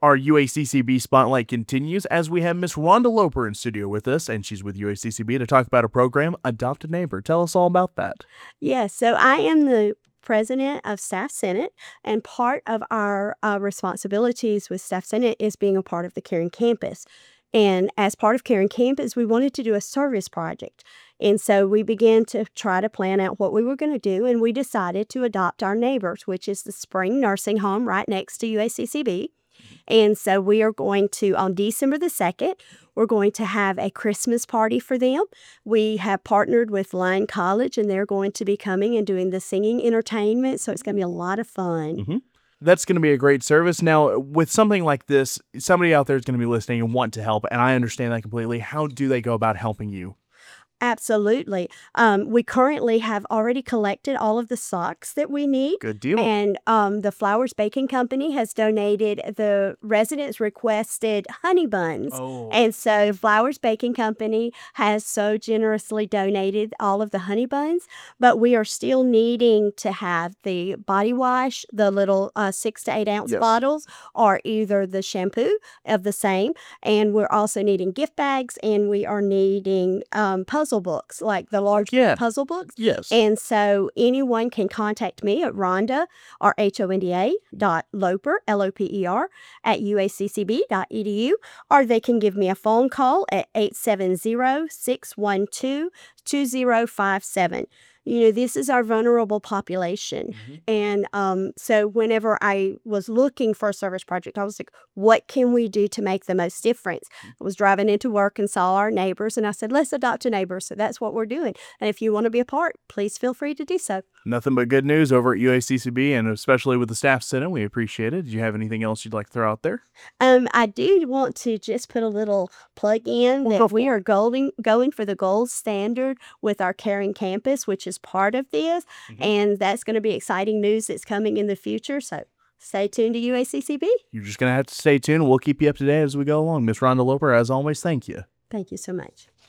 Our UACCB spotlight continues as we have Miss Rhonda Loper in studio with us, and she's with UACCB to talk about a program, Adopt a Neighbor. Tell us all about that. Yes, so I am the president of Staff Senate, and part of our responsibilities with Staff Senate is being a part of the Caring Campus. And as part of Caring Campus, we wanted to do a service project. And so we began to try to plan out what we were going to do, and we decided to adopt our neighbors, which is the Spring Nursing Home right next to UACCB. And so we are going to, on December the 2nd, we're going to have a Christmas party for them. We have partnered with Lyon College, and they're going to be coming and doing the singing entertainment. So it's going to be a lot of fun. That's going to be a great service. Now, with something like this, somebody out there is going to be listening and want to help, and I understand that completely. How do they go about helping you? Absolutely. We currently have already collected all of the socks that we need. Good deal. And the Flowers Baking Company has donated the residents requested honey buns. Oh. And so Flowers Baking Company has so generously donated all of the honey buns, but we are still needing to have the body wash, the little 6 to 8 ounce Yes. bottles, or either the shampoo of the same. And we're also needing gift bags, and we are needing puzzle books, like the large puzzle books. Yes. And so anyone can contact me at Rhonda, or HONDA.Loper, LOPER, at uaccb.edu, or they can give me a phone call at 870-612-2057. You know, this is our vulnerable population. And so whenever I was looking for a service project, I was like, what can we do to make the most difference? I was driving into work and saw our neighbors, and I said, let's adopt a neighbor. So that's what we're doing. And if you want to be a part, please feel free to do so. Nothing but good news over at UACCB, and especially with the Staff Senate. We appreciate it. Do you have anything else you'd like to throw out there? I do want to just put a little plug in that we are going for the gold standard with our Caring Campus, which is part of this. And that's going to be exciting news that's coming in the future. So stay tuned to UACCB. You're just going to have to stay tuned. We'll keep you up to date as we go along. Miss Rhonda Loper, as always, thank you. Thank you so much.